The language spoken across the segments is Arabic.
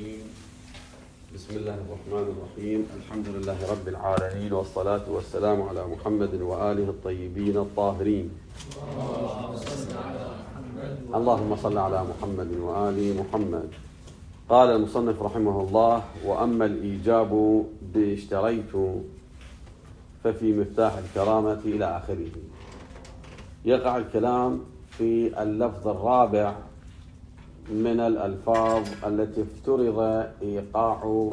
الرجيم. بسم الله الرحمن الرحيم. الحمد لله رب العالمين، والصلاة والسلام على محمد وآله الطيبين الطاهرين. اللهم صل على محمد وآل محمد. قال المصنف رحمه الله: وأما الإيجاب باشتريت ففي مفتاح الكرامة إلى آخره. يقع الكلام في اللفظ الرابع من الألفاظ التي افترض إيقاع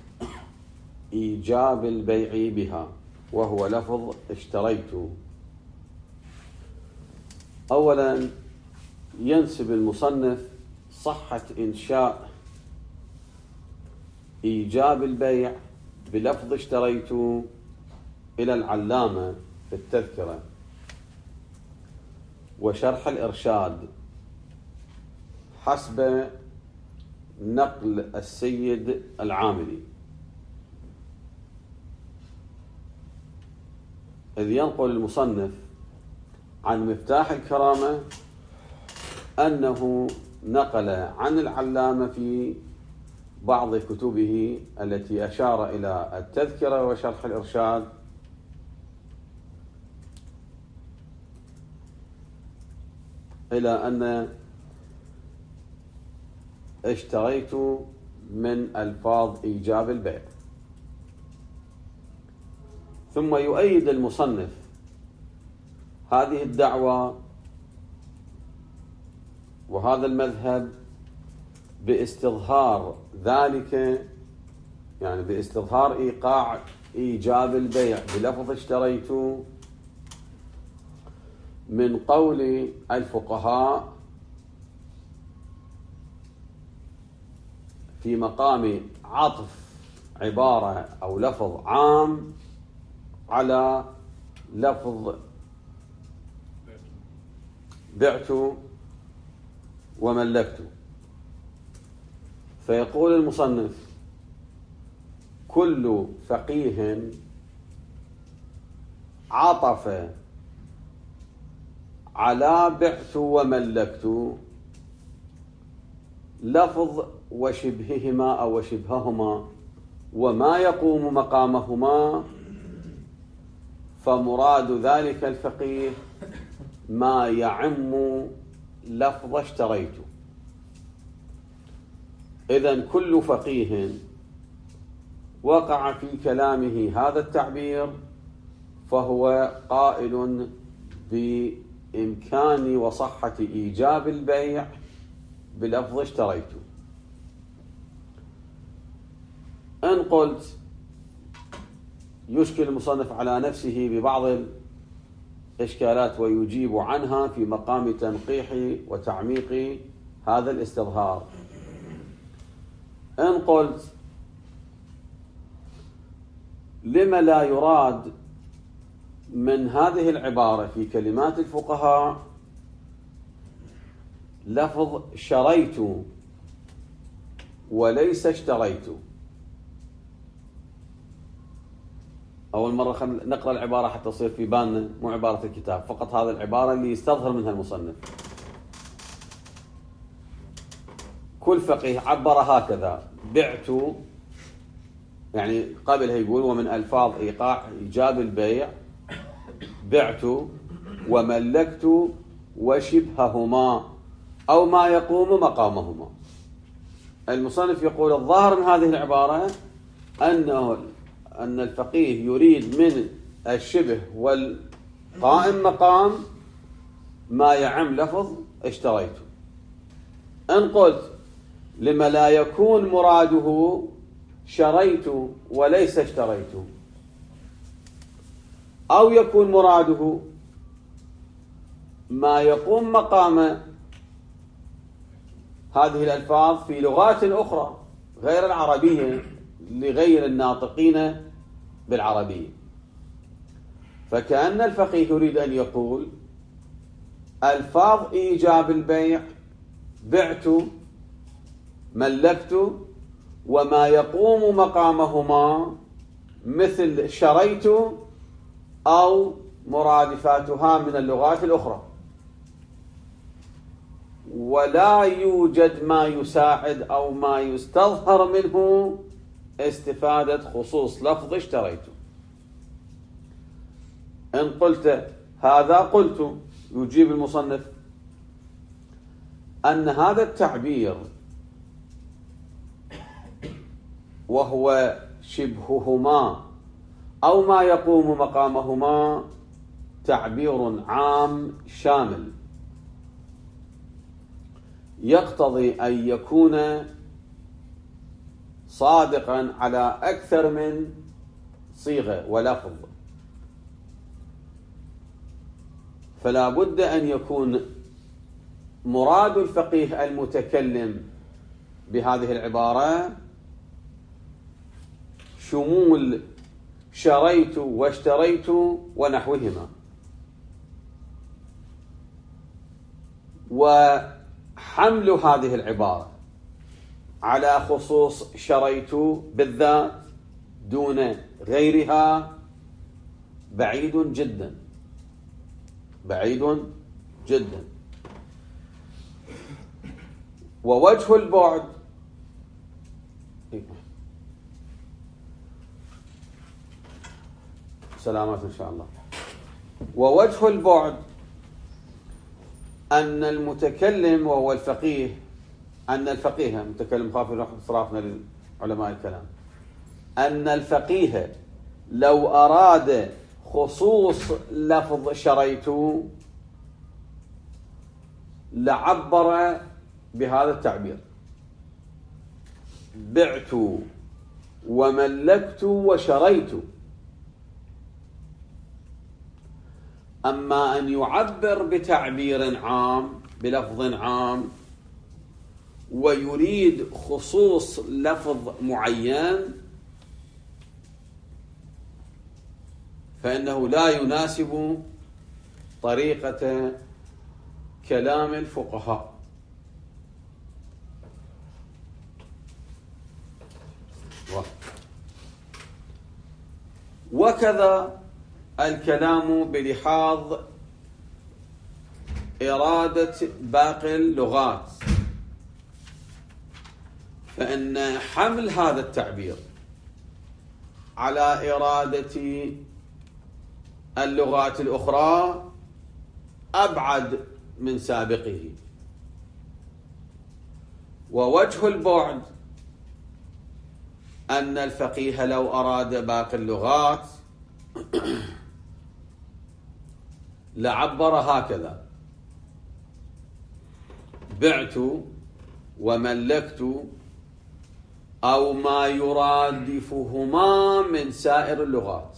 إيجاب البيع بها، وهو لفظ اشتريت. أولا ينسب المصنف صحة إنشاء إيجاب البيع بلفظ اشتريت إلى العلامة في التذكرة وشرح الإرشاد حسب نقل السيد العاملي، إذ ينقل المصنف عن مفتاح الكرامة أنه نقل عن العلامة في بعض كتبه التي أشار إلى التذكرة وشرح الإرشاد إلى أن اشتريت من ألفاظ إيجاب البيع. ثم يؤيد المصنف هذه الدعوة وهذا المذهب باستظهار ذلك، يعني باستظهار إيقاع إيجاب البيع بلفظ اشتريت من قول الفقهاء في مقام عطف عبارة أو لفظ عام على لفظ بعت وملكت. فيقول المصنف: كل فقيه عطف على بعت وملكت لفظ وشبههما أو وشبههما وما يقوم مقامهما، فمراد ذلك الفقيه ما يعم لفظ اشتريت. إذن كل فقيه وقع في كلامه هذا التعبير فهو قائل بإمكان وصحة إيجاب البيع بلفظ اشتريت. إن قلت يشكل المصنف على نفسه ببعض الإشكالات ويجيب عنها في مقام تنقيح وتعميق هذا الاستظهار. إن قلت لما لا يراد من هذه العبارة في كلمات الفقهاء لفظ شريت وليس اشتريت؟ أول مرة خلينا نقرأ العبارة حتى تصير في بالنا، مو عبارة الكتاب فقط، هذا العبارة اللي يستظهر منها المصنف. كل فقيه عبر هكذا: بعت، يعني قبلها يقول ومن ألفاظ إيقاع إيجاب البيع بعت وملكت وشبههما أو ما يقوم مقامهما. المصنف يقول الظاهر من هذه العبارة أن الفقيه يريد من الشبه والقائم مقام ما يعم لفظ اشتريت. إن قلت لما لا يكون مراده شريت وليس اشتريت، أو يكون مراده ما يقوم مقام هذه الألفاظ في لغات أخرى غير العربية لغير الناطقين بالعربية، فكأن الفقيه يريد أن يقول ألفاظ إيجاب البيع بعت ملكت وما يقوم مقامهما مثل شريت أو مرادفاتها من اللغات الأخرى. ولا يوجد ما يساعد أو ما يستظهر منه استفادة خصوص لفظ اشتريت. إن قلت هذا قلت، يجيب المصنف أن هذا التعبير وهو شبههما أو ما يقوم مقامهما تعبير عام شامل، يقتضي أن يكون صادقا على أكثر من صيغة ولفظ، فلا بد أن يكون مراد الفقيه المتكلم بهذه العبارة شمول شريت واشتريت ونحوهما، وحمل هذه العبارة على خصوص شريت بالذات دون غيرها بعيد جدا، بعيد جدا. ووجه البعد سلامات إن شاء الله. ووجه البعد أن المتكلم وهو الفقيه، أن الفقيه متكلم خاف نروح صرافنا لعلماء الكلام، أن الفقيه لو أراد خصوص لفظ شريت لعبر بهذا التعبير: بعت وملكت وشريت. أما أن يعبر بتعبير عام بلفظ عام ويريد خصوص لفظ معين فإنه لا يناسب طريقة كلام الفقهاء. وكذا الكلام بلحاظ إرادة باقي اللغات، فإن حمل هذا التعبير على إرادة اللغات الأخرى أبعد من سابقه. ووجه البعد أن الفقيه لو أراد باقي اللغات لعبر هكذا: بعت وملكت، أو ما يرادفهما من سائر اللغات.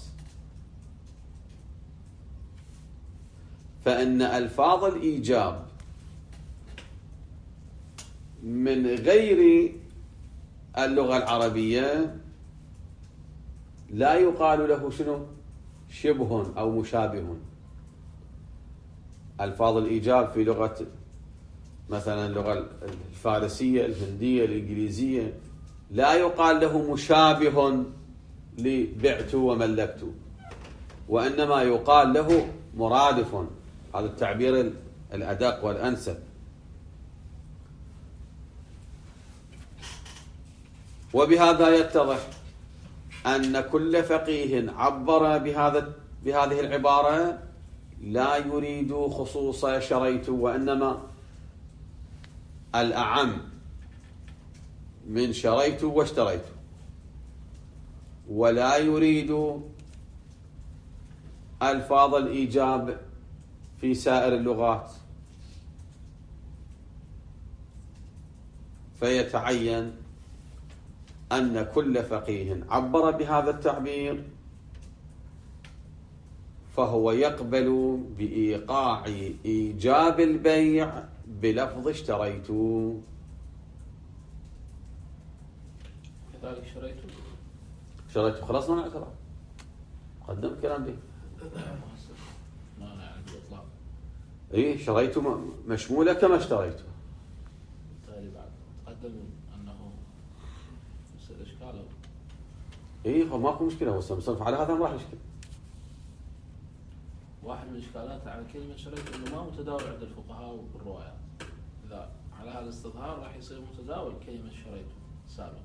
فإن ألفاظ الإيجاب من غير اللغة العربية لا يقال له شنو؟ شبه أو مشابه. ألفاظ الإيجاب في لغة مثلا اللغة الفارسية، الهندية، الإنجليزية لا يقال له مشابه لبعت وملكت، وإنما يقال له مرادف. هذا التعبير الأدق والأنسب. وبهذا يتضح أن كل فقيه عبر بهذه العبارة لا يريد خصوص شريت، وإنما الأعم من شريت واشتريت، ولا يريد ألفاظ الإيجاب في سائر اللغات. فيتعين أن كل فقيه عبر بهذا التعبير فهو يقبل بإيقاع إيجاب البيع بلفظ اشتريت. كذلك شريت خلصنا من الاعتراف، قدمت كلام به. ما نعرف الإطلاق. اي شريت مشمولة كما اشتريت. بالتالي بعد تقدم أنه يصير إشكاله. اي هو ماكو مشكلة، هو مصنف على هذا ما راح يشكل. واحد من الإشكالات على كلمة شريت إنه ما متداول عند الفقهاء والروايات. إذا على هذا الاستظهار راح يصير متداول كلمة شريته سابقا.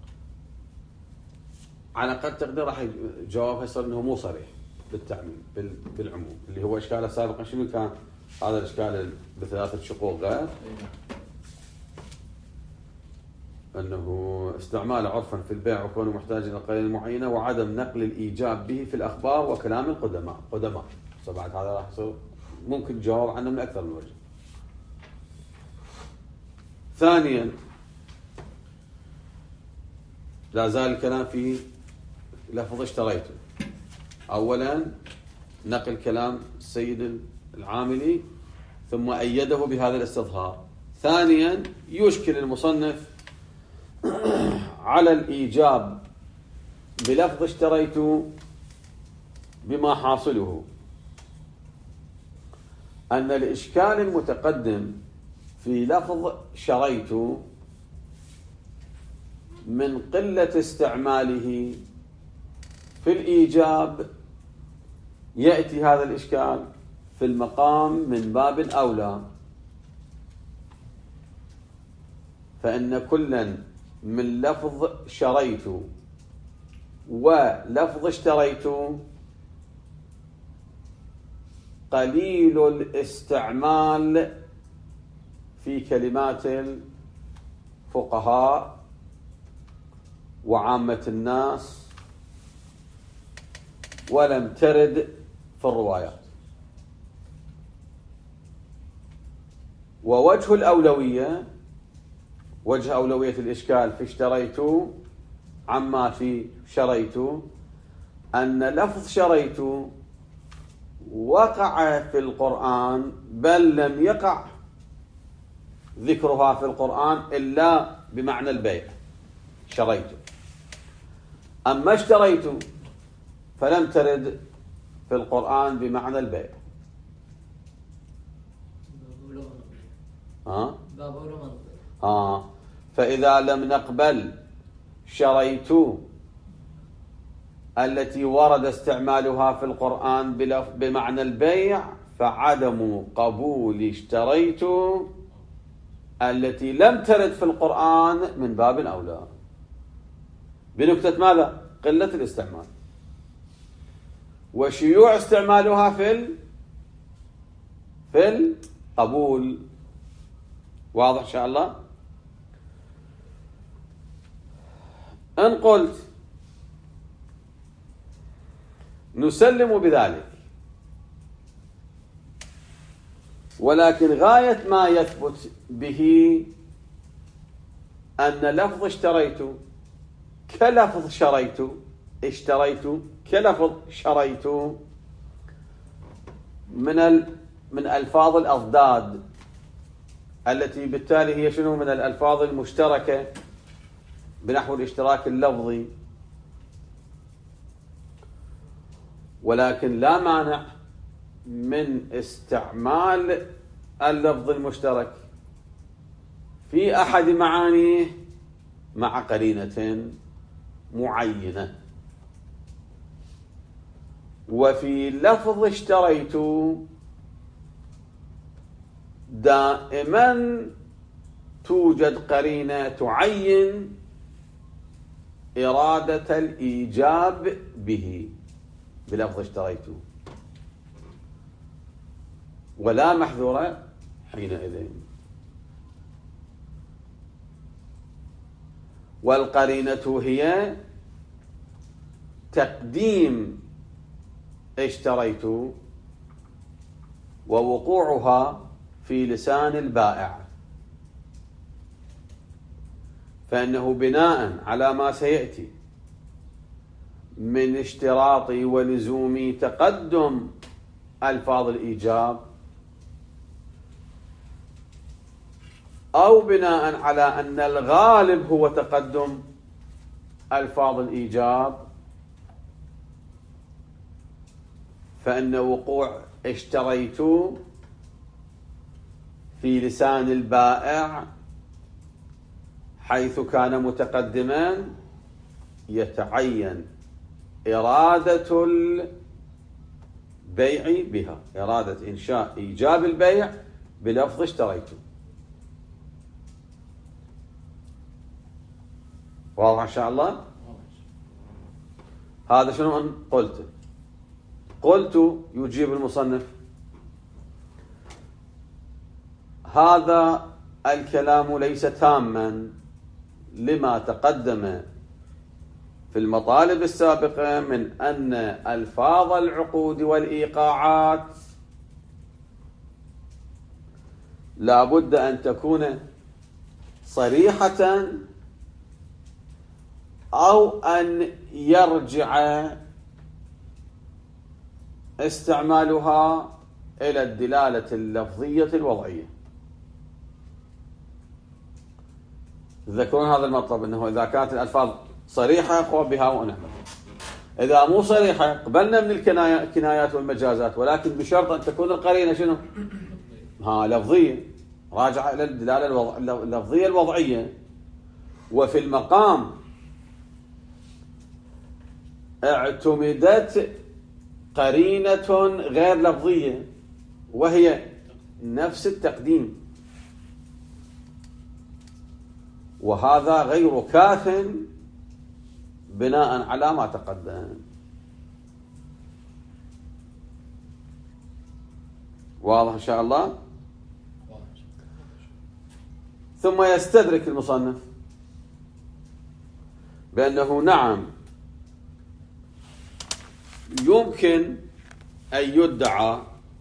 على قد تقدير راح جوابها يصير انه مو صريح بالتعميم بالعموم، اللي هو اشكاله سابقا شنو كان؟ هذا الاشكال بثلاثه شقوق غير انه استعمال عرفا في البيع وكونه محتاج الى قرينه معينه وعدم نقل الايجاب به في الاخبار وكلام القدماء. بعد هذا راح يصير ممكن تجاوب عنه من اكثر من وجه. ثانيا لا زال الكلام في لفظ اشتريته. اولا نقل كلام السيد العاملي ثم ايده بهذا الاستظهار. ثانيا يشكل المصنف على الايجاب بلفظ اشتريت بما حاصله ان الاشكال المتقدم في لفظ شريت من قلة استعماله في الإيجاب يأتي هذا الإشكال في المقام من باب أولى، فإن كلا من لفظ شريت ولفظ اشتريت قليل الاستعمال في كلمات الفقهاء وعامة الناس ولم ترد في الروايات. ووجه الأولوية، وجه أولوية الإشكال في اشتريت عما في شريت أن لفظ شريت وقع في القرآن بل لم يقع ذكرها في القرآن إلا بمعنى البيع شريت، أما اشتريت فلم ترد في القرآن بمعنى البيع. فإذا لم نقبل شريت التي ورد استعمالها في القرآن بمعنى البيع فعدم قبول اشتريت التي لم ترد في القرآن من باب أولى، بنكتة ماذا؟ قلة الاستعمال وشيوع استعمالها في القبول. واضح إن شاء الله؟ إن قلت نسلم بذلك، ولكن غاية ما يثبت به أن لفظ اشتريت كلفظ شريت، اشتريت كلفظ شريت من ألفاظ الأضداد التي بالتالي هي شنو؟ من الألفاظ المشتركة بنحو الاشتراك اللفظي، ولكن لا مانع من استعمال اللفظ المشترك في أحد معانيه مع قرينة معينة. وفي لفظ اشتريت دائما توجد قرينة تعين إرادة الإيجاب به بلفظ اشتريت، ولا محذور حينئذ. والقرينة هي تقديم اشتريت ووقوعها في لسان البائع، فإنه بناء على ما سيأتي من اشتراط ولزوم تقدم ألفاظ الإيجاب أو بناء على أن الغالب هو تقدم ألفاظ الإيجاب، فإن وقوع اشتريت في لسان البائع حيث كان متقدما يتعين إرادة البيع بها، إرادة إنشاء إيجاب البيع بلفظ اشتريت. واضح إن شاء الله؟ هذا شنو أن قلت يجيب المصنف هذا الكلام ليس تاما لما تقدم في المطالب السابقة من أن ألفاظ العقود والإيقاعات لا بد أن تكون صريحة أو أن يرجع استعمالها إلى الدلالة اللفظية الوضعية. تذكرون هذا المطلب، أنه إذا كانت الألفاظ صريحة قوى بها ونعمة، إذا مو صريحة قبلنا من الكنايات والمجازات، ولكن بشرط أن تكون القرينة شنو؟ لفظية، راجعة إلى الدلالة اللفظية الوضعية. وفي المقام اعتمدت قرينة غير لفظية وهي نفس التقديم، وهذا غير كاف بناء على ما تقدم. واضح إن شاء الله؟ ثم يستدرك المصنف بأنه نعم يمكن أن يدعى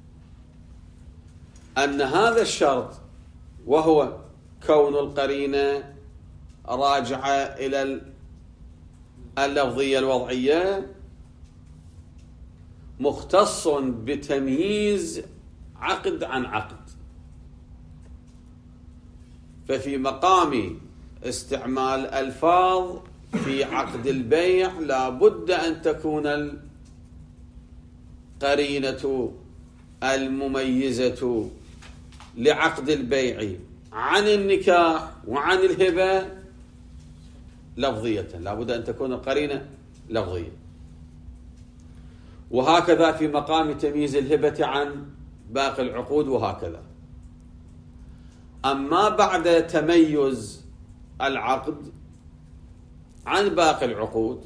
أن هذا الشرط، وهو كون القرينة راجعة إلى اللفظية الوضعية، مختص بتمييز عقد عن عقد. ففي مقام استعمال ألفاظ في عقد البيع لا بد أن تكون القرينة المميزة لعقد البيع عن النكاح وعن الهبة لفظية، لا بد أن تكون القرينة لفظية. وهكذا في مقام تمييز الهبة عن باقي العقود وهكذا. أما بعد تميز العقد عن باقي العقود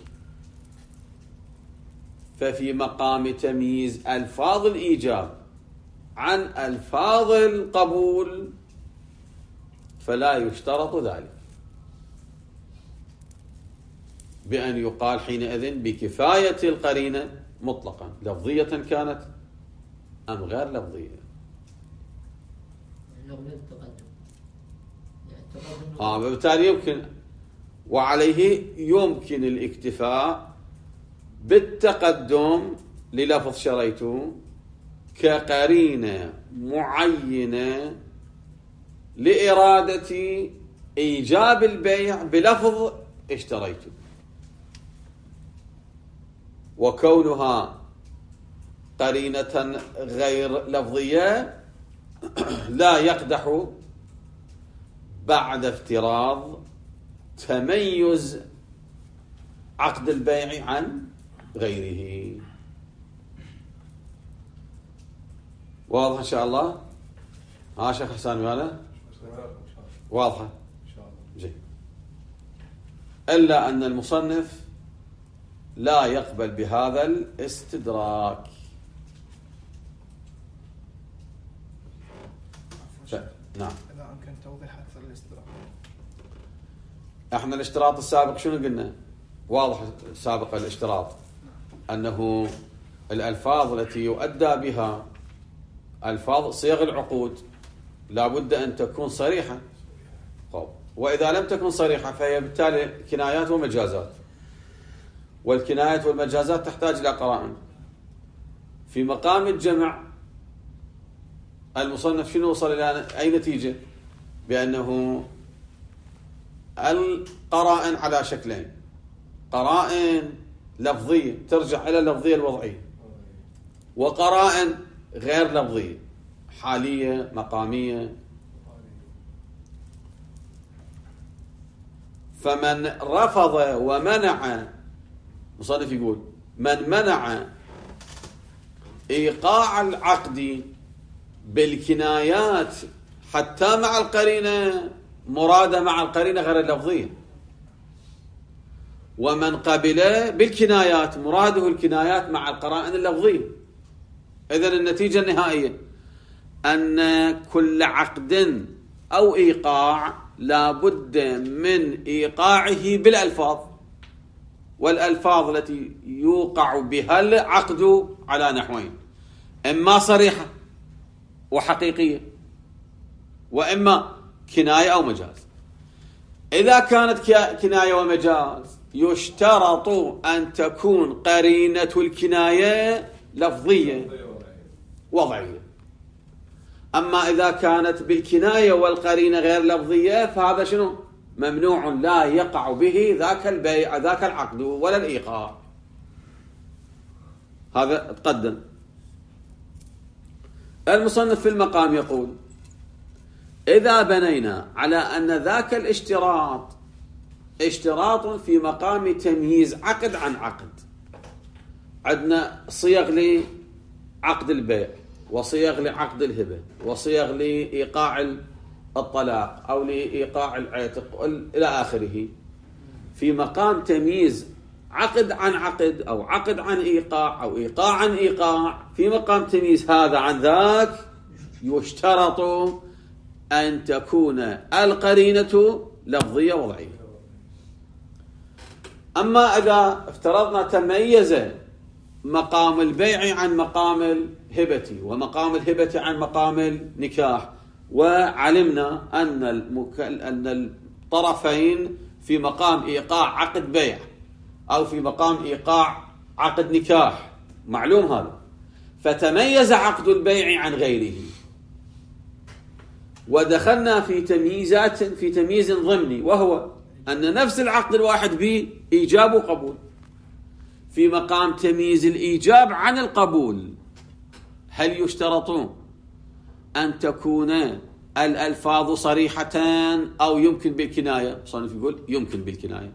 ففي مقام تمييز ألفاظ الإيجاب عن ألفاظ القبول فلا يشترط ذلك، بأن يقال حينئذ بكفاية القرينة مطلقا، لفظية كانت أم غير لفظية. بالتالي يمكن، وعليه يمكن الاكتفاء بالتقدم للفظ شريته كقرينة معينة لإرادة إيجاب البيع بلفظ اشتريته، وكونها قرينة غير لفظية لا يقدح بعد افتراض تميز عقد البيع عن غيره. واضح إن شاء الله؟ شيخ حسان ويانا؟ واضحة؟ جيد. إلا أن المصنف لا يقبل بهذا الاستدراك. نعم. إذا أمكن توضيح أكثر الاستدراك. احنا الاشتراط السابق شنو قلنا؟ واضح سابق الاشتراط أنه الألفاظ التي يؤدى بها ألفاظ صيغ العقود لا بد أن تكون صريحة، وإذا لم تكن صريحة فهي بالتالي كنايات ومجازات، والكنايات والمجازات تحتاج إلى قرائن. في مقام الجمع المصنف شنو وصل إلى أي نتيجة؟ بأنه القرائن على شكلين: قرائن لفظية ترجع إلى اللفظية الوضعية، وقرائن غير لفظية حالية مقامية. فمن رفض ومنع، مصنف يقول من منع إيقاع العقد بالكنايات حتى مع القرينة مرادة مع القرينة غير اللفظية، ومن قبل بالكنايات مراده الكنايات مع القرائن اللفظية. إذن النتيجة النهائية أن كل عقد أو إيقاع لا بد من إيقاعه بالألفاظ، والألفاظ التي يوقع بها العقد على نحوين: إما صريحة وحقيقية، وإما كناية أو مجاز. إذا كانت كناية ومجاز يشترط أن تكون قرينة الكناية لفظية وضعية. أما إذا كانت بالكناية والقرينة غير لفظية فهذا شنو؟ ممنوع، لا يقع به ذاك البيع ذاك العقد ولا الإيقاع. هذا تقدم. المصنف في المقام يقول: إذا بنينا على أن ذاك الاشتراط اشتراط في مقام تمييز عقد عن عقد، عندنا صيغ لعقد البيع وصيغ لعقد الهبة وصيغ لإيقاع الطلاق أو لإيقاع العتق إلى آخره، في مقام تمييز عقد عن عقد أو عقد عن إيقاع أو إيقاع عن إيقاع، في مقام تمييز هذا عن ذاك يشترط أن تكون القرينة لفظية وضعية. أما إذا افترضنا تميز مقام البيع عن مقام الهبة ومقام الهبة عن مقام النكاح، وعلمنا أن الطرفين في مقام إيقاع عقد بيع أو في مقام إيقاع عقد نكاح، معلوم هذا، فتميز عقد البيع عن غيره، ودخلنا في تمييز ضمني، وهو أن نفس العقد الواحد به إيجاب وقبول. في مقام تمييز الإيجاب عن القبول هل يشترط أن تكون الألفاظ صريحة أو يمكن بالكناية؟ صنف يقول يمكن بالكناية.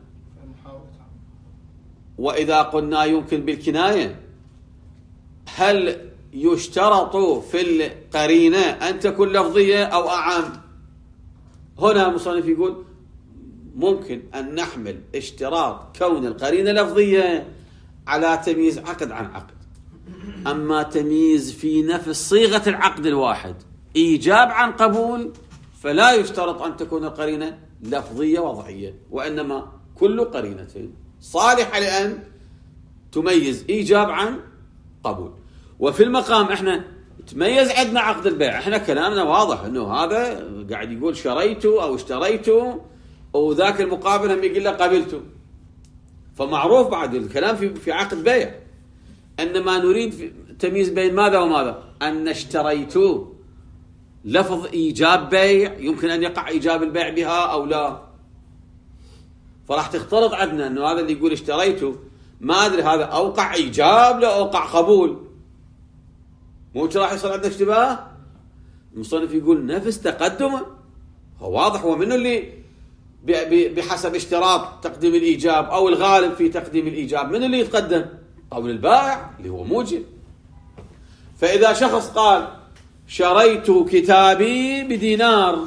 وإذا قلنا يمكن بالكناية هل يشترط في القرينة أن تكون لفظية أو أعم؟ هنا المصنف يقول ممكن أن نحمل اشتراط كون القرينة لفظية على تمييز عقد عن عقد، أما تمييز في نفس صيغة العقد الواحد إيجاب عن قبول فلا يشترط أن تكون القرينة لفظية وضعية، وإنما كل قرينة صالحة لأن تميز إيجاب عن قبول. وفي المقام احنا تميز عندنا عقد البيع، احنا كلامنا واضح انه هذا قاعد يقول شريته او اشتريته، وذاك المقابل هم يقول له قبلته، فمعروف بعد الكلام في عقد بيع. انما نريد تمييز بين ماذا وماذا؟ ان اشتريت لفظ ايجاب بيع يمكن ان يقع ايجاب البيع بها او لا، فراح تختلط عندنا انه هذا اللي يقول اشتريته ما ادري هذا اوقع ايجاب لا اوقع قبول، مو راح يصير عندنا اشتباه. المصنف يقول نفس تقدمه، هو واضح، هو منه اللي بحسب اشتراط تقديم الإيجاب أو الغالب في تقديم الإيجاب من اللي يتقدم؟ قول البائع اللي هو موجب. فإذا شخص قال شريت كتابي بدينار،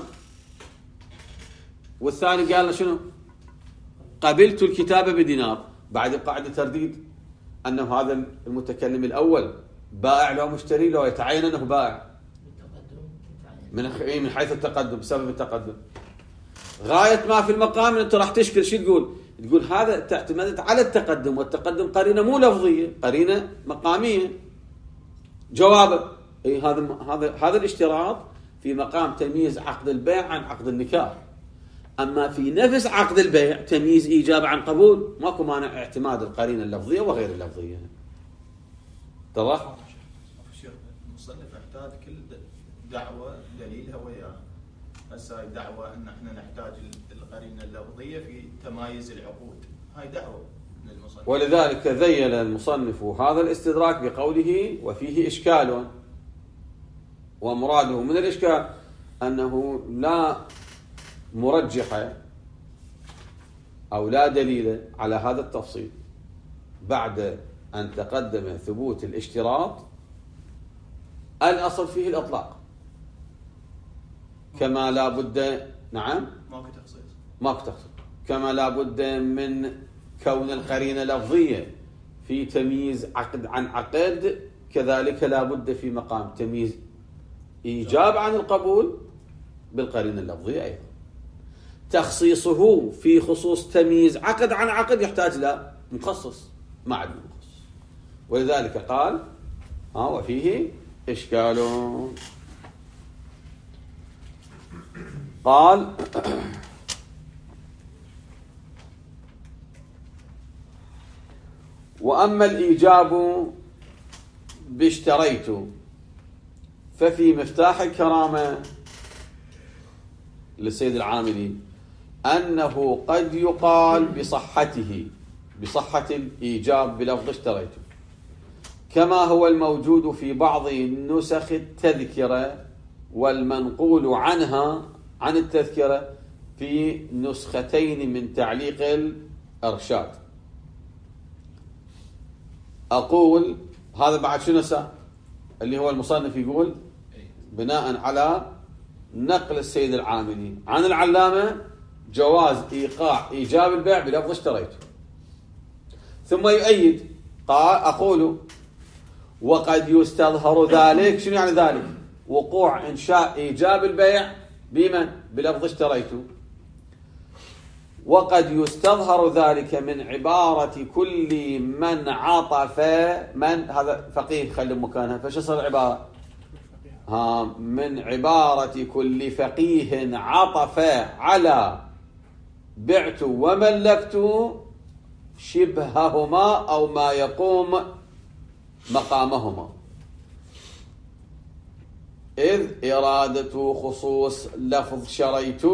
والثاني قال له شنو؟ قبلت الكتاب بدينار، بعد قاعدة ترديد أنه هذا المتكلم الأول بائع لو مشتري لو يتعين أنه بائع من حيث التقدم بسبب التقدم. غاية ما في المقام أنت راح تشكل شو تقول هذا تعتمدت على التقدم، والتقدم قرينة مو لفظية، قرينة مقامية. جوابه هذا الاشتراط في مقام تمييز عقد البيع عن عقد النكاح. أما في نفس عقد البيع تمييز إيجاب عن قبول ماكو مانع اعتماد القرينة اللفظية وغير اللفظية. اتضح؟ المصنف يحتاج كل دعوة دليلها وياها. هسه دعوة ان احنا نحتاج القرينة اللفظية في تمايز العقود، هاي دعوة للمصنف. ولذلك ذيل المصنف هذا الاستدراك بقوله وفيه إشكال، ومراده من الإشكال أنه لا مرجح أو لا دليل على هذا التفصيل بعد أن تقدم ثبوت الاشتراط. الأصل فيه الإطلاق، كما لا بد، نعم، ماكو تخصيص، كما لا بد من كون القرينة لفظية في تمييز عقد عن عقد، كذلك لا بد في مقام تمييز إيجاب عن القبول بالقرينة اللفظية أيضا. تخصيصه في خصوص تمييز عقد عن عقد يحتاج إلى مخصص ما عندنا مخصص، ولذلك قال وفيه إشكال. قال وأما الإيجاب باشتريت ففي مفتاح الكرامة للسيد العاملي أنه قد يقال بصحة الإيجاب بلفظ اشتريت، كما هو الموجود في بعض نسخ التذكرة والمنقول عنها عن التذكرة في نسختين من تعليق الإرشاد. أقول هذا بعد شنو اللي هو المصنف يقول بناء على نقل السيد العاملي عن العلامة جواز إيقاع إيجاب البيع بلفظ اشتريته، ثم يؤيد قال أقول وقد يستظهر ذلك. شنو يعني ذلك؟ وقوع إنشاء إيجاب البيع بمن؟ بلفظ اشتريته. وقد يستظهر ذلك من عبارة كل من عطف من، هذا فقيه خلي مكانها، فش صار العبارة؟ من عبارة كل فقيه عطف على بعت وملكت شبههما أو ما يقوم مقامهما، إذ إرادة خصوص لفظ شريت.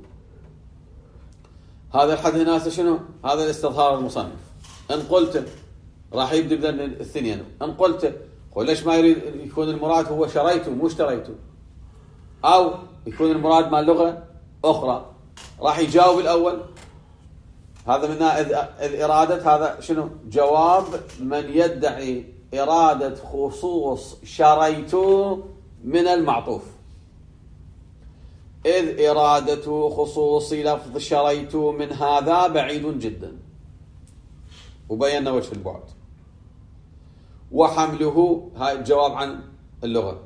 هذا الحد هنا شنو؟ هذا الاستظهار المصنف. إن قلت راح يبدأ بدل الثنين. إن قلت ليش ما يريد يكون المراد هو شريته مو اشتريته، أو يكون المراد مع لغة أخرى، راح يجاوب الأول. هذا منها إذ إرادة، هذا شنو؟ جواب من يدعي إرادة خصوص شريت من المعطوف، إذ إرادة خصوص لفظ شريت من هذا بعيد جدا، وبينا وجه البعد. وحمله، هاي الجواب عن اللغة،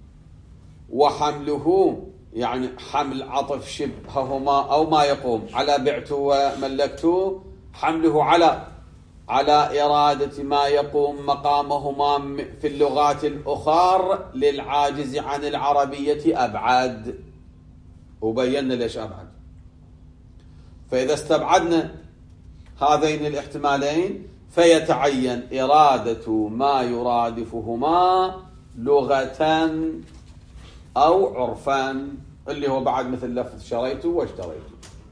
وحمله يعني حمل عطف شبههما أو ما يقوم على بعت وملكت، حمله على إرادة ما يقوم مقامهما في اللغات الأخر للعاجز عن العربية أبعد، وبينا ليش أبعد. فإذا استبعدنا هذين الاحتمالين فيتعين إرادة ما يرادفهما لغة أو عرفا، اللي هو بعد مثل لفظ شريت واشتريت.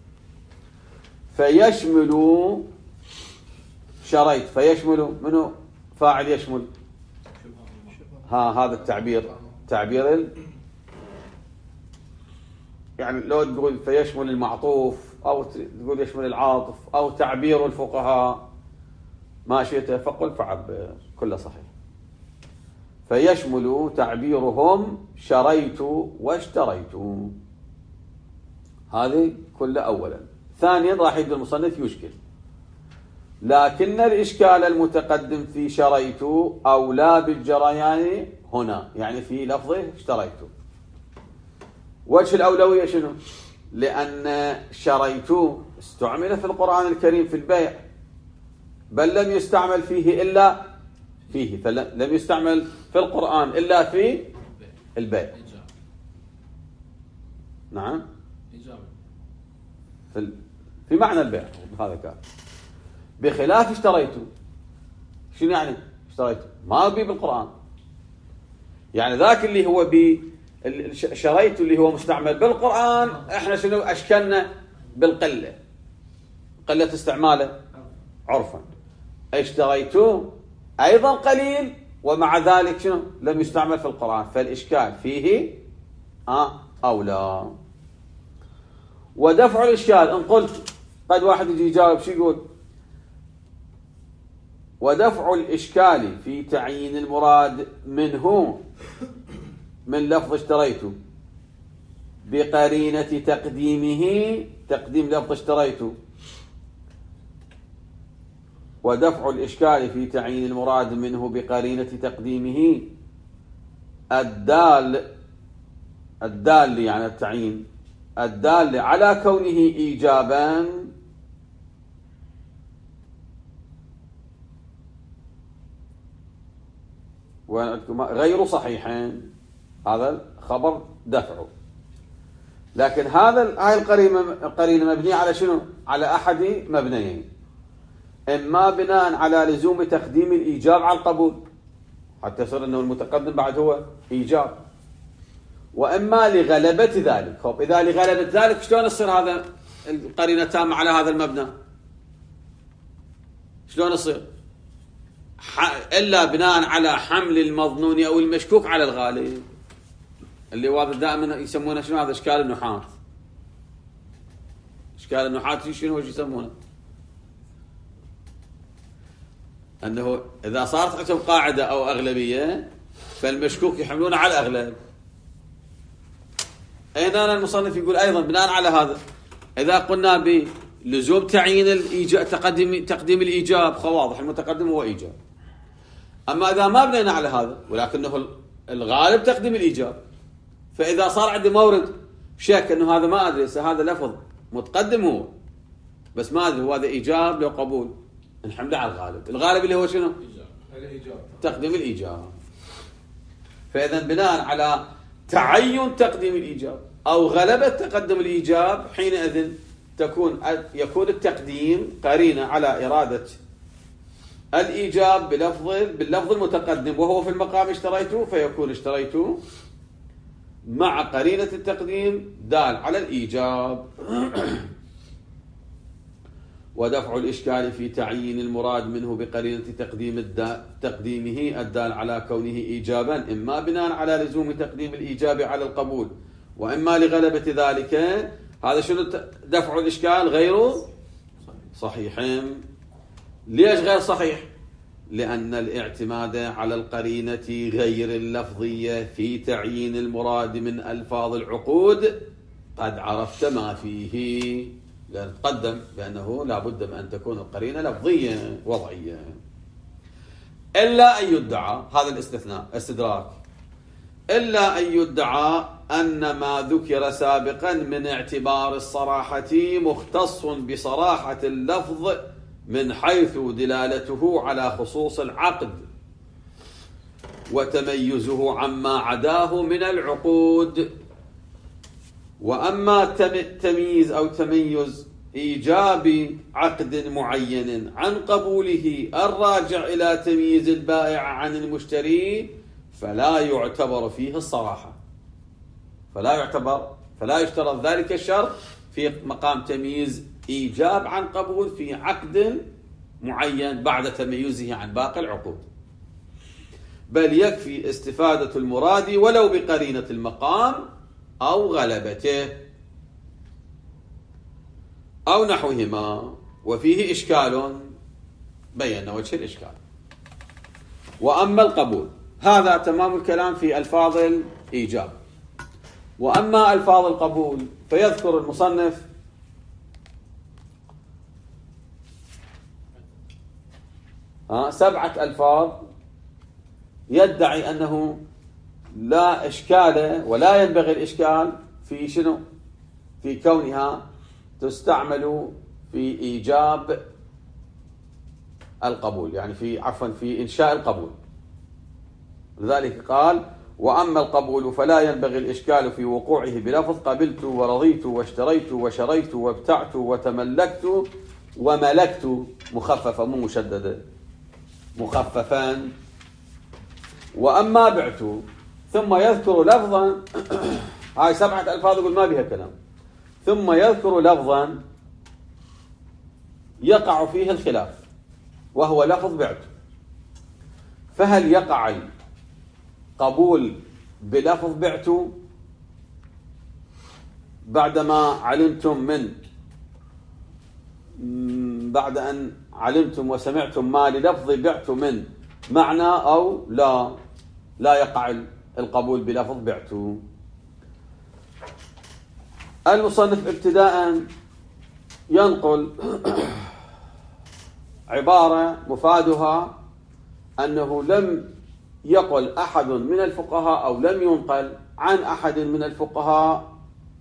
فيشمل شريت، فيشمل منه فاعل يشمل، هذا التعبير تعبير يعني لو تقول فيشمل المعطوف أو تقول يشمل العاطف أو تعبير الفقهاء ما شئت فقل فعبر، كله صحيح. فيشمل تعبيرهم شريت واشتريت، هذه كله أولا. ثانيا راح يبدأ المصنف يشكل، لكن الإشكال المتقدم في شريت أولى بالجريان هنا، يعني في لفظه اشتريت. وجه الأولوية شنو؟ لأن شريت استعمل في القرآن الكريم في البيع، بل لم يستعمل فيه إلا فيه، فلم يستعمل في القرآن إلا في البيع. نعم، في معنى البيع هذا كان، بخلاف اشتريت. شنو يعني اشتريت؟ ما بي بالقرآن، يعني ذاك اللي هو شريت اللي هو مستعمل بالقرآن، احنا شنو اشكلنا بالقلة، قلة استعماله عرفا. اشتريته ايضا قليل ومع ذلك شنو لم يستعمل في القرآن، فالاشكال فيه اولى. ودفع الاشكال، ان قلت قد واحد يجي يجاوب شو يقول؟ ودفع الاشكال في تعيين المراد منه من لفظ اشتريت بقرينة تقديم لفظ اشتريت ودفع الإشكال في تعيين المراد منه بقرينة تقديمه الدال يعني التعيين الدال على كونه إيجابا غير صحيحين. هذا خبر دفعه. لكن هاي القرينة مبنية على شنو؟ على أحد مبنيين: إما بناء على لزوم تقديم الإيجاب على القبول حتى يصير أنه المتقدم بعد هو إيجاب، وإما لغلبة ذلك. خب إذا لغلبة ذلك شلون يصير هذا القرينة تامة على هذا المبنى؟ شلون يصير؟ إلا بناء على حمل المظنون أو المشكوك على الغالب، اللي واضح دائما يسمونه شنو؟ هذا إشكال النحاة. إشكال النحاة شنو يسمونه؟ أنه إذا صارت عندهم قاعدة أو أغلبية فالمشكوك يحملونه على الأغلب. هنا المصنف يقول أيضا بناء على هذا إذا قلنا بلزوم تعيين تقديم الإيجاب، واضح المتقدم هو إيجاب. أما إذا ما بنينا على هذا ولكنه الغالب تقديم الإيجاب، فإذا صار عندي مورد شك أنه هذا ما أدري هذا لفظ متقدم هو بس ما أدري هو هذا إيجاب لو قبول، نحمله على الغالب اللي هو شنو؟ الإيجاب. تقديم الإيجاب. فإذا بناء على تعين تقديم الإيجاب أو غلبة تقدم الإيجاب حينئذ يكون التقديم قرينة على إرادة الإيجاب باللفظ المتقدم وهو في المقام اشتريته، فيكون اشتريته مع قرينة التقديم دال على الإيجاب. ودفع الإشكال في تعيين المراد منه بقرينة تقديمه الدال على كونه إيجابا، إما بناء على لزوم تقديم الإيجاب على القبول وإما لغلبة ذلك. هذا شنو دفع الإشكال؟ غير صحيح. ليش غير صحيح؟ لأن الاعتماد على القرينة غير اللفظية في تعيين المراد من ألفاظ العقود قد عرفت ما فيه، لأن تقدم بأنه لا بد من أن تكون القرينة لفظية وضعية. إلا أن يدعى، هذا الاستثناء استدراك، إلا أن يدعى أن ما ذكر سابقا من اعتبار الصراحة مختص بصراحة اللفظ من حيث دلالته على خصوص العقد وتميزه عما عداه من العقود. وأما تمييز أو تميز إيجاب عقد معين عن قبوله الراجع إلى تمييز البائع عن المشتري فلا يعتبر فيه الصراحة، فلا يشترط ذلك الشرط في مقام تمييز إيجاب عن قبول في عقد معين بعد تميزه عن باقي العقود، بل يكفي استفادة المراد ولو بقرينة المقام أو غلبته أو نحوهما. وفيه إشكال بينا وجه الإشكال. وأما القبول، هذا تمام الكلام في ألفاظ الإيجاب. وأما ألفاظ القبول فيذكر المصنف سبعة ألفاظ يدعي أنه لا إشكال ولا ينبغي الإشكال في شنو؟ في كونها تستعمل في إيجاب القبول، يعني في إنشاء القبول. لذلك قال: وأما القبول فلا ينبغي الإشكال في وقوعه بلفظ قبلت ورضيت واشتريت وشريت وابتعت وتملكت وملكت، مخففة مو مشددة، مخففان. وأما بعت، ثم يذكر لفظا هاي سبعة ألفاظ يقول ما بها كلام، ثم يذكر لفظا يقع فيه الخلاف وهو لفظ بعت. فهل يقع قبول بلفظ بعت بعدما علمتم بعد أن علمتم وسمعتم ما للفظ بعت من معنى، أو لا يقع القبول بلفظ بعت؟ المصنف ابتداء ينقل عبارة مفادها أنه لم يقل أحد من الفقهاء أو لم ينقل عن أحد من الفقهاء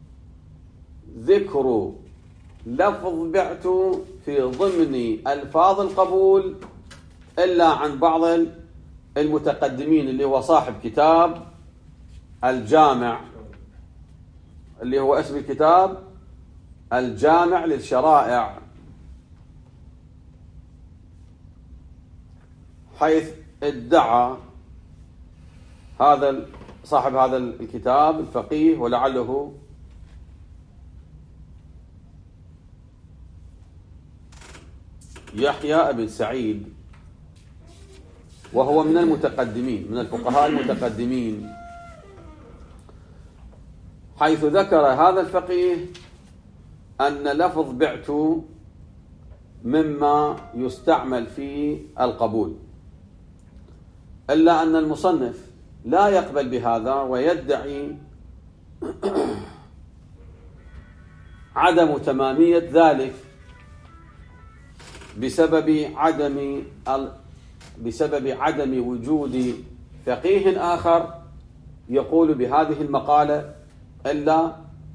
ذكر لفظ بعت في ضمن ألفاظ القبول إلا عن بعض المتقدمين، اللي هو صاحب كتاب الجامع، اللي هو اسم الكتاب الجامع للشرائع، حيث ادعى هذا صاحب هذا الكتاب الفقيه ولعله يحيى بن سعيد، وهو من المتقدمين من الفقهاء المتقدمين، حيث ذكر هذا الفقيه أن لفظ بعت مما يستعمل في القبول، إلا أن المصنف لا يقبل بهذا ويدعي عدم تمامية ذلك بسبب عدم وجود فقيه آخر يقول بهذه المقالة إلا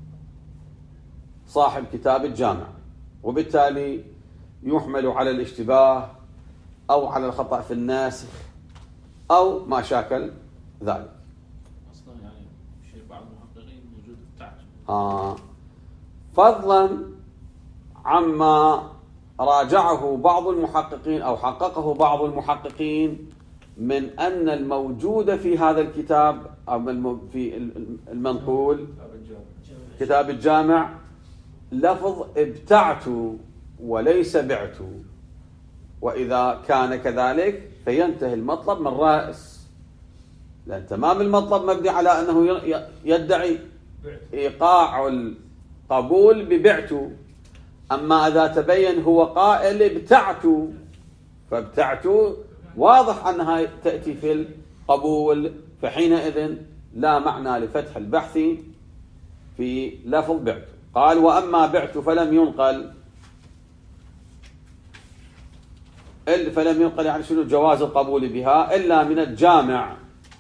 صاحب كتاب الجامع، وبالتالي يحمل على الاشتباه أو على الخطأ في الناسخ أو ما شاكل ذلك. أصلا يعني شيء بعض المحققين وجود التعجب. فضلا عما راجعه بعض المحققين أو حققه بعض المحققين من أن الموجود في هذا الكتاب أو في المنقول كتاب الجامع لفظ ابتعت وليس بعت، وإذا كان كذلك فينتهي المطلب من رأس، لأن تمام المطلب مبني على أنه يدعي إيقاع القبول ببعت. أما إذا تبين هو قائل ابتعت، فابتعت واضح أنها تأتي في القبول، فحينئذ لا معنى لفتح البحث في لفظ بعت. قال وأما بعت فلم ينقل يعني شنو جواز القبول بها إلا من الجامع،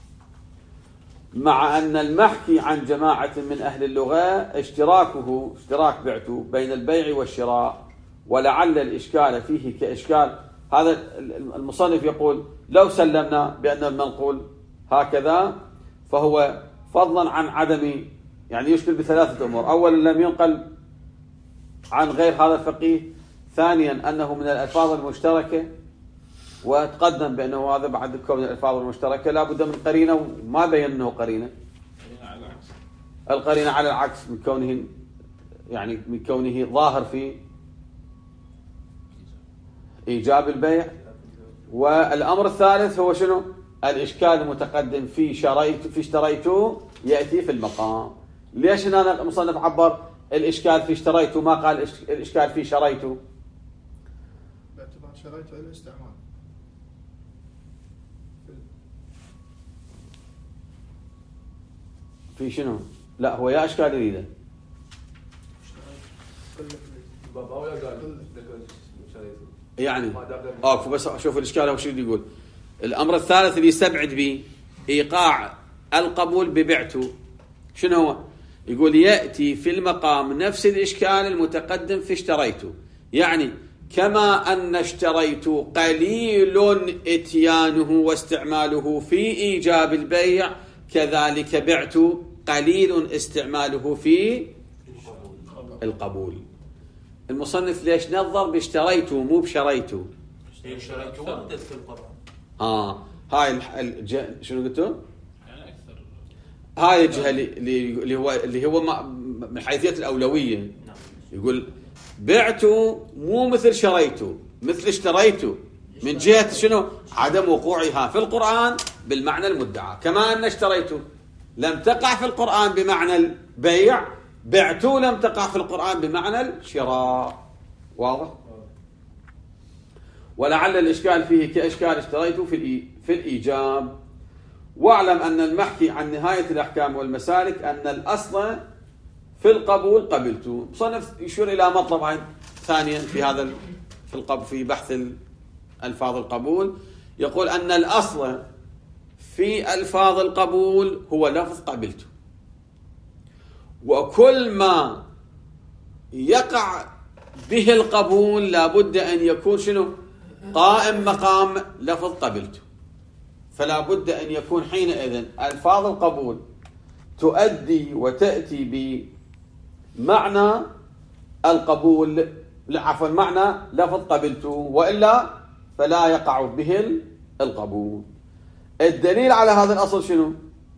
مع أن المحكي عن جماعة من أهل اللغة اشتراك بعت بين البيع والشراء، ولعل الإشكال فيه كإشكال هذا المصنف يقول لو سلمنا بأن المنقول هكذا فهو فضلا عن عدم، يعني يشكل بثلاثة أمور: أولا لم ينقل عن غير هذا الفقيه، ثانيا أنه من الألفاظ المشتركة، وتقدم بأنه هذا بعد كون من الألفاظ المشتركة لا بد من قرينة، وما بين أنه قرينة، القرينة على العكس من كونه ظاهر في إيجاب البيع. والأمر الثالث هو شنو؟ الإشكال المتقدم في اشتريت يأتي في المقام. ليش هنا المصنف عبر الإشكال في اشتريت ما قال الإشكال في شريت؟ باعتبار شريت إلى الاستعمال في شنو؟ لا هو يا أشكال يريده يعني بس شوف الإشكال هو شو يقول. الأمر الثالث اللي يستبعد به إيقاع القبول ببعت شنو هو؟ يقول يأتي في المقام نفس الإشكال المتقدم في اشتريت، يعني كما أن اشتريت قليل إتيانه واستعماله في إيجاب البيع، كذلك بعت قليل استعماله في القبول. المصنف ليش نظر باشتريت مو بشريت؟ شريت وردت في القرآن. هاي شنو قلتوا؟ يعني أكثر هاي الجهة اللي هو من حيثية الأولوية. يقول بعت مو مثل شريت، مثل اشتريت، من جهة شنو؟ عدم وقوعها في القرآن بالمعنى المدعى، كما أن اشتريت لم تقع في القرآن بمعنى البيع، بعت لم تقع في القرآن بمعنى الشراء. واضح؟ ولعل الإشكال فيه كإشكال اشتريت في الإيجاب. واعلم أن المحكي عن نهاية الأحكام والمسالك أن الأصل في القبول قبلت. مصنف يشير إلى مطلب ثانيا في هذا في بحث ألفاظ القبول، يقول أن الأصل في ألفاظ القبول هو لفظ قبلته، وكل ما يقع به القبول لابد أن يكون شنو؟ قائم مقام لفظ قبلته. فلا بد أن يكون حينئذ ألفاظ القبول تؤدي وتأتي بمعنى القبول، عفوا معنى لفظ قبلته، وإلا فلا يقع به القبول. الدليل على هذا الأصل شنو؟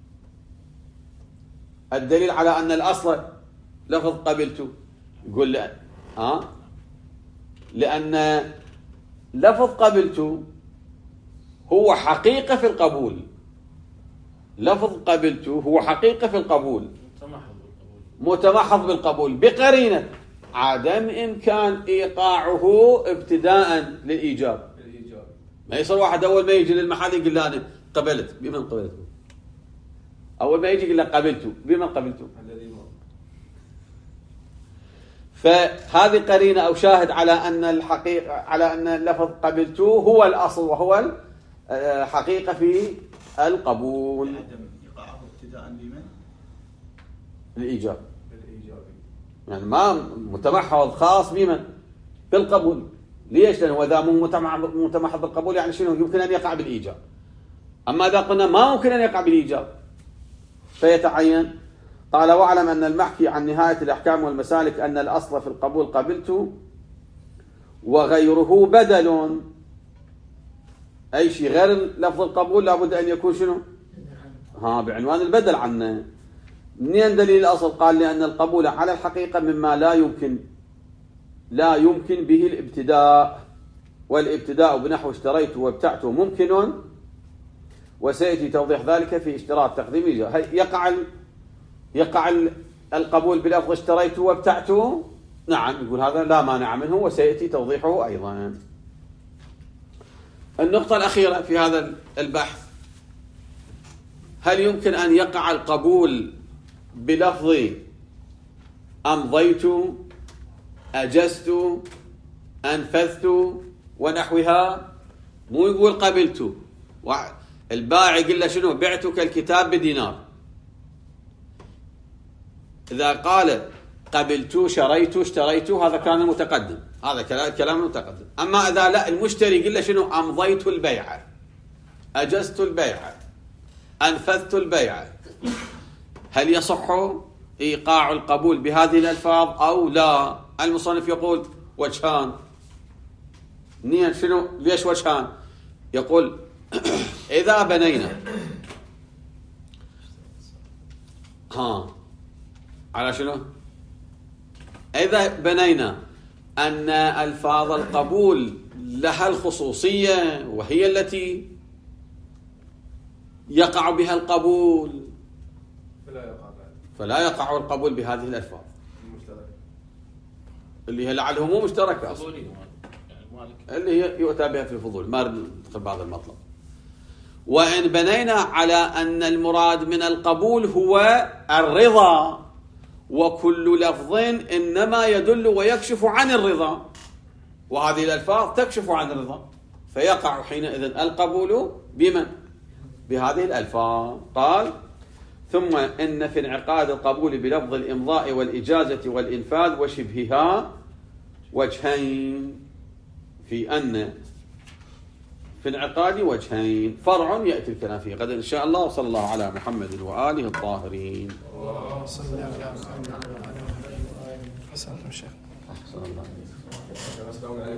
الدليل على أن الأصل لفظ قبلته، يقول لأن لفظ قبلته هو حقيقة في القبول. لفظ قبلته هو حقيقة في القبول، متمحض بالقبول بقرينة عدم إمكان إيقاعه ابتداء للإيجاب. ما يصير واحد أول ما يجي للمحل يقول له أنا قبلت، بمن قبلته؟ أول ما يجي يقول له قبلته، بمن قبلته؟ فهذه قرينة أو شاهد على أن الحقيقة، على أن اللفظ قبلته هو الأصل وهو الحقيقة في القبول. عدم إيقاعه ابتداء بمن؟ الإيجاب. يعني ما متمحض خاص بمن؟ بالقبول. ليش؟ لأنه إذا مو متمحض بالقبول يعني شنو؟ يمكن أن يقع بالإيجاب. أما إذا قلنا ما ممكن أن يقع بالإيجاب فيتعين. قال واعلم أن المحكي عن نهاية الأحكام والمسالك أن الأصل في القبول قبلته وغيره بدل. أي شيء غير لفظ القبول لابد أن يكون شنو؟ بعنوان البدل عنه. منين دليل الأصل؟ قال لأن القبول على الحقيقة مما لا يمكن به الابتداء، والابتداء بنحو اشتريت وابتعت ممكن، وسيأتي توضيح ذلك في اشتراط تقديم الإيجاب. يقع القبول بلفظ اشتريت وابتعت، نعم، يقول هذا لا مانع منه وسيأتي توضيحه أيضا. النقطة الأخيرة في هذا البحث: هل يمكن أن يقع القبول بلفظ أمضيت، أجزت، أنفذت ونحوها؟ مو يقول قبلت، البائع يقول له شنو؟ بعتك الكتاب بدينار. إذا قال قبلت، شريت، اشتريت، هذا كان متقدم، هذا كلام متقدم. أما إذا لا، المشتري يقول له شنو؟ أمضيت البيع، أجزت البيع، أنفذت البيع، هل يصح إيقاع القبول بهذه الألفاظ أو لا؟ المصنف يقول وجهان. شنو؟ ليش وجهان؟ يقول إذا بنينا على شنو؟ إذا بنينا أن ألفاظ القبول لها الخصوصية وهي التي يقع بها القبول، فلا يقع القبول بهذه الألفاظ اللي هي لعله مو مشتركة أصلا، اللي هي يؤتى بها في الفضول، ما ندخل بعض المطلب. وإن بنينا على أن المراد من القبول هو الرضا، وكل لفظ إنما يدل ويكشف عن الرضا، وهذه الألفاظ تكشف عن الرضا، فيقع حينئذ القبول بمن؟ بهذه الألفاظ. قال: ثم إن في انعقاد القبول بلفظ الإمضاء والإجازة والإنفاذ وشبهها وجهين، في أن في انعقاد وجهين، فرع يأتي الكلام فيه غدا إن شاء الله. وصلى الله على محمد وآله الطاهرين. صلى الله عليه وسلم. حسن الشيخ.